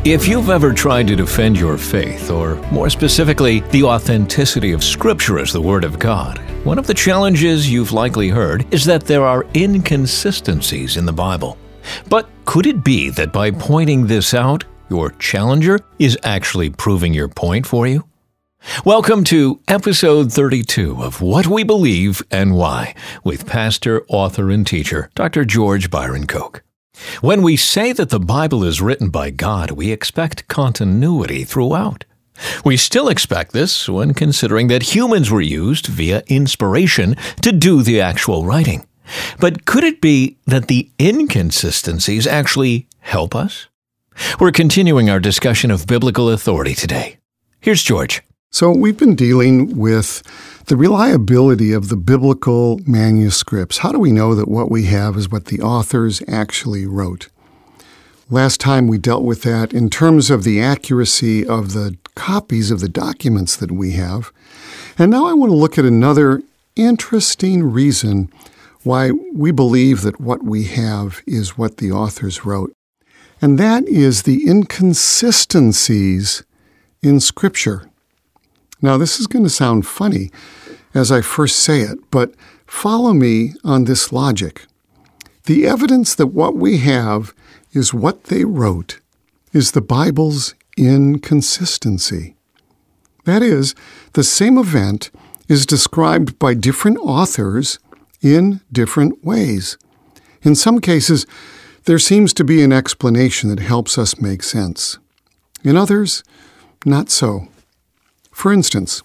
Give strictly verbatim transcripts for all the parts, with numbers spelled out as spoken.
If you've ever tried to defend your faith, or more specifically, the authenticity of Scripture as the Word of God, one of the challenges you've likely heard is that there are inconsistencies in the Bible. But could it be that by pointing this out, your challenger is actually proving your point for you? Welcome to episode thirty-two of What We Believe and Why with pastor, author, and teacher, Doctor George Byron Koch. When we say that the Bible is written by God, we expect continuity throughout. We still expect this when considering that humans were used via inspiration to do the actual writing. But could it be that the inconsistencies actually help us? We're continuing our discussion of biblical authority today. Here's George. So we've been dealing with the reliability of the biblical manuscripts. How do we know that what we have is what the authors actually wrote? Last time we dealt with that in terms of the accuracy of the copies of the documents that we have. And now I want to look at another interesting reason why we believe that what we have is what the authors wrote. And that is the inconsistencies in Scripture. Now, this is going to sound funny as I first say it, but follow me on this logic. The evidence that what we have is what they wrote is the Bible's inconsistency. That is, the same event is described by different authors in different ways. In some cases, there seems to be an explanation that helps us make sense. In others, not so. For instance,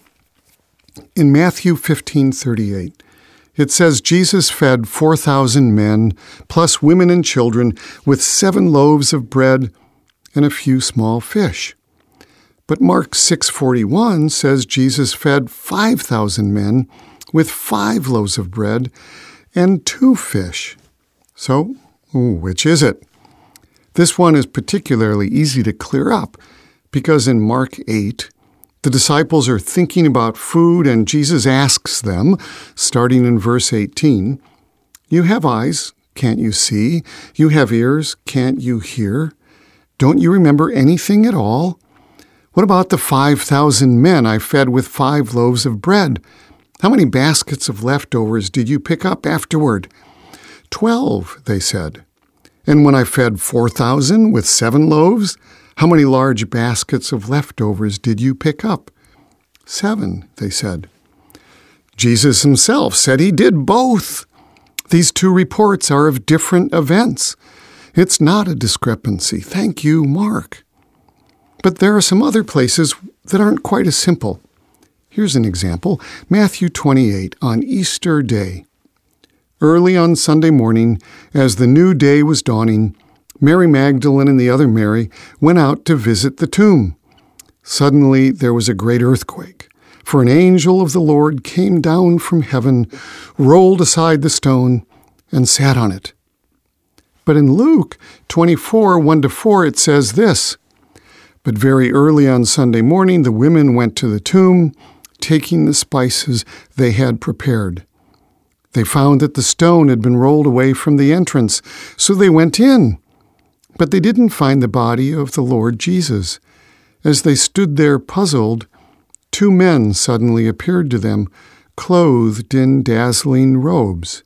in Matthew fifteen thirty-eight, it says Jesus fed four thousand men, plus women and children, with seven loaves of bread and a few small fish. But Mark six forty-one says Jesus fed five thousand men with five loaves of bread and two fish. So, which is it? This one is particularly easy to clear up because in Mark eight, the disciples are thinking about food, and Jesus asks them, starting in verse eighteen, "You have eyes, can't you see? You have ears, can't you hear? Don't you remember anything at all? What about the five thousand men I fed with five loaves of bread? How many baskets of leftovers did you pick up afterward?" Twelve, they said. "And when I fed four thousand with seven loaves, how many large baskets of leftovers did you pick up?" Seven, they said. Jesus himself said he did both. These two reports are of different events. It's not a discrepancy. Thank you, Mark. But there are some other places that aren't quite as simple. Here's an example. Matthew twenty-eight, on Easter Day. Early on Sunday morning, as the new day was dawning, Mary Magdalene and the other Mary went out to visit the tomb. Suddenly there was a great earthquake, for an angel of the Lord came down from heaven, rolled aside the stone, and sat on it. But in Luke twenty-four, one to four, it says this, "But very early on Sunday morning the women went to the tomb, taking the spices they had prepared. They found that the stone had been rolled away from the entrance, so they went in. But they didn't find the body of the Lord Jesus. As they stood there puzzled, two men suddenly appeared to them, clothed in dazzling robes."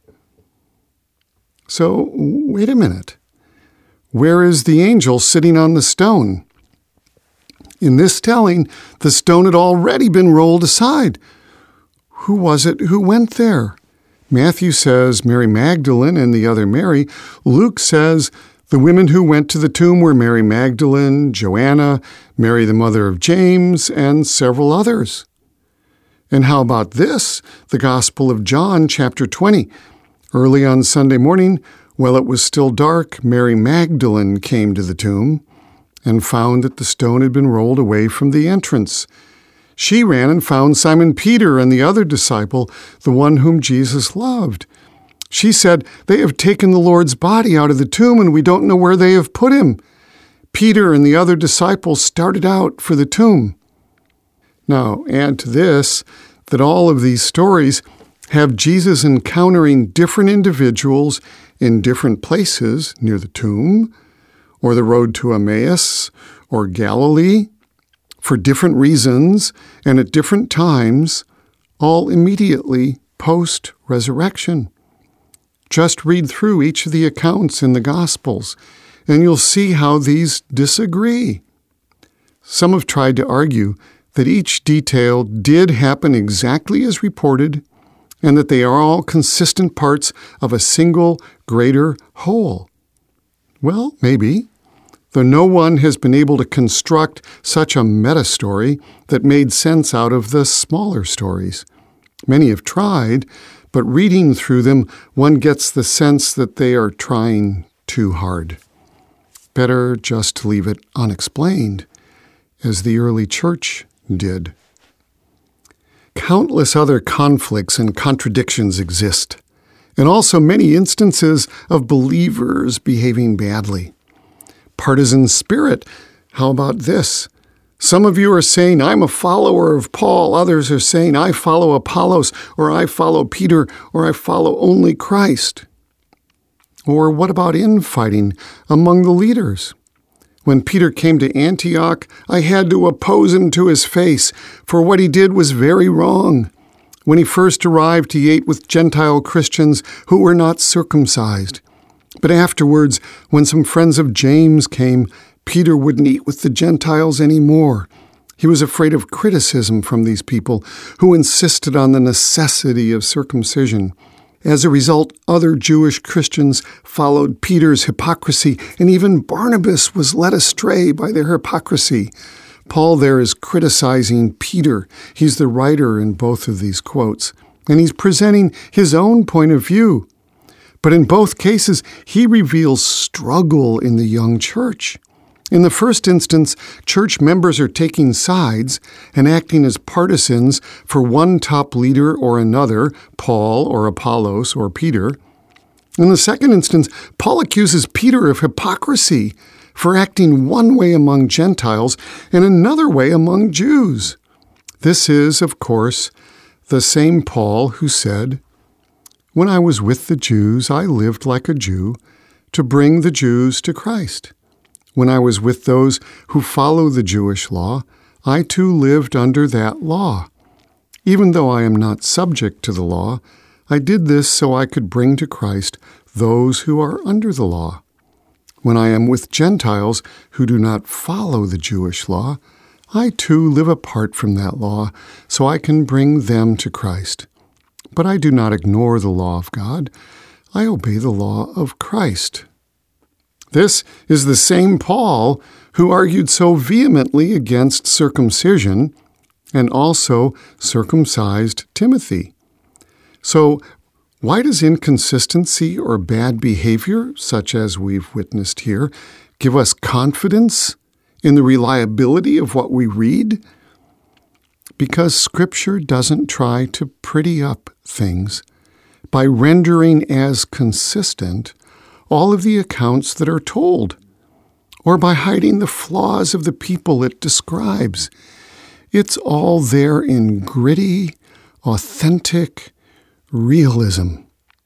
So, wait a minute. Where is the angel sitting on the stone? In this telling, the stone had already been rolled aside. Who was it who went there? Matthew says Mary Magdalene and the other Mary. Luke says the women who went to the tomb were Mary Magdalene, Joanna, Mary the mother of James, and several others. And how about this? The Gospel of John, chapter twenty. Early on Sunday morning, while it was still dark, Mary Magdalene came to the tomb and found that the stone had been rolled away from the entrance. She ran and found Simon Peter and the other disciple, the one whom Jesus loved. She said, "They have taken the Lord's body out of the tomb, and we don't know where they have put him." Peter and the other disciples started out for the tomb. Now, add to this that all of these stories have Jesus encountering different individuals in different places near the tomb, or the road to Emmaus, or Galilee, for different reasons and at different times, all immediately post-resurrection. Just read through each of the accounts in the Gospels, and you'll see how these disagree. Some have tried to argue that each detail did happen exactly as reported, and that they are all consistent parts of a single greater whole. Well, maybe, though no one has been able to construct such a meta-story that made sense out of the smaller stories. Many have tried, but reading through them, one gets the sense that they are trying too hard. Better just to leave it unexplained, as the early church did. Countless other conflicts and contradictions exist, and also many instances of believers behaving badly. Partisan spirit, how about this? Some of you are saying, I'm a follower of Paul. Others are saying, I follow Apollos, or I follow Peter, or I follow only Christ. Or what about infighting among the leaders? When Peter came to Antioch, I had to oppose him to his face, for what he did was very wrong. When he first arrived, he ate with Gentile Christians who were not circumcised. But afterwards, when some friends of James came, Peter wouldn't eat with the Gentiles anymore. He was afraid of criticism from these people who insisted on the necessity of circumcision. As a result, other Jewish Christians followed Peter's hypocrisy, and even Barnabas was led astray by their hypocrisy. Paul there is criticizing Peter. He's the writer in both of these quotes, and he's presenting his own point of view. But in both cases, he reveals struggle in the young church. In the first instance, church members are taking sides and acting as partisans for one top leader or another, Paul or Apollos or Peter. In the second instance, Paul accuses Peter of hypocrisy for acting one way among Gentiles and another way among Jews. This is, of course, the same Paul who said, "When I was with the Jews, I lived like a Jew to bring the Jews to Christ. When I was with those who follow the Jewish law, I too lived under that law. Even though I am not subject to the law, I did this so I could bring to Christ those who are under the law. When I am with Gentiles who do not follow the Jewish law, I too live apart from that law so I can bring them to Christ. But I do not ignore the law of God. I obey the law of Christ." This is the same Paul who argued so vehemently against circumcision and also circumcised Timothy. So why does inconsistency or bad behavior, such as we've witnessed here, give us confidence in the reliability of what we read? Because Scripture doesn't try to pretty up things by rendering as consistent all of the accounts that are told, or by hiding the flaws of the people it describes. It's all there in gritty, authentic realism.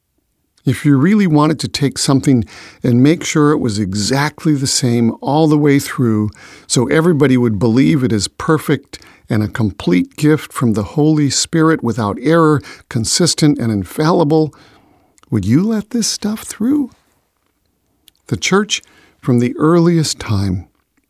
If you really wanted to take something and make sure it was exactly the same all the way through, so everybody would believe it is perfect and a complete gift from the Holy Spirit without error, consistent and infallible, would you let this stuff through? The church, from the earliest time,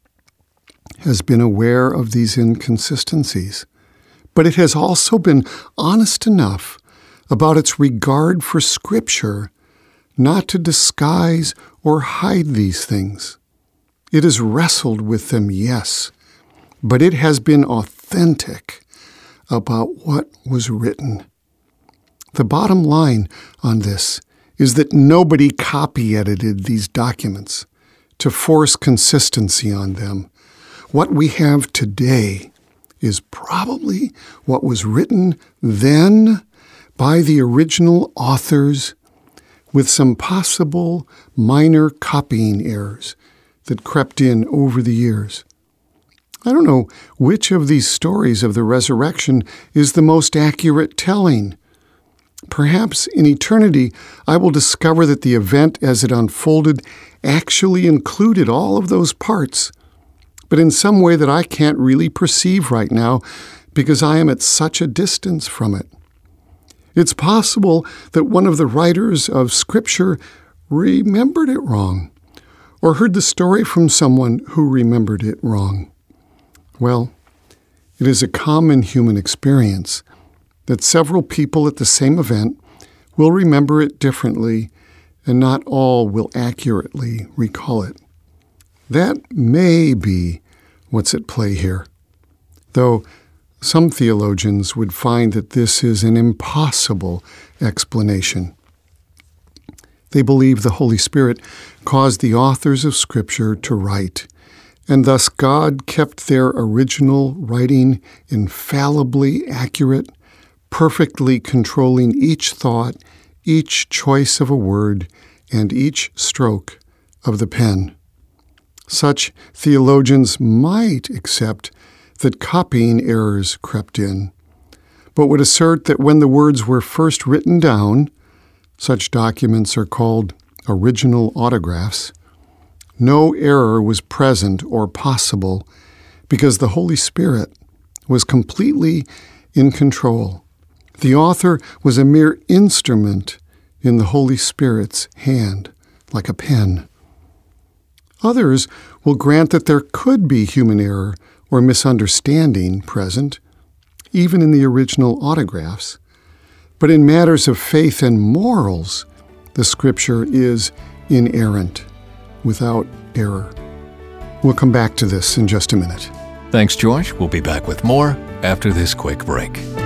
has been aware of these inconsistencies, but it has also been honest enough about its regard for Scripture not to disguise or hide these things. It has wrestled with them, yes, but it has been authentic about what was written. The bottom line on this is that nobody copy-edited these documents to force consistency on them. What we have today is probably what was written then by the original authors, with some possible minor copying errors that crept in over the years. I don't know which of these stories of the resurrection is the most accurate telling. Perhaps in eternity, I will discover that the event as it unfolded actually included all of those parts, but in some way that I can't really perceive right now because I am at such a distance from it. It's possible that one of the writers of Scripture remembered it wrong, or heard the story from someone who remembered it wrong. Well, it is a common human experience that several people at the same event will remember it differently, and not all will accurately recall it. That may be what's at play here, though some theologians would find that this is an impossible explanation. They believe the Holy Spirit caused the authors of Scripture to write, and thus God kept their original writing infallibly accurate, perfectly controlling each thought, each choice of a word, and each stroke of the pen. Such theologians might accept that copying errors crept in, but would assert that when the words were first written down, such documents are called original autographs, no error was present or possible because the Holy Spirit was completely in control. The author was a mere instrument in the Holy Spirit's hand, like a pen. Others will grant that there could be human error or misunderstanding present, even in the original autographs. But in matters of faith and morals, the Scripture is inerrant, without error. We'll come back to this in just a minute. Thanks, George. We'll be back with more after this quick break.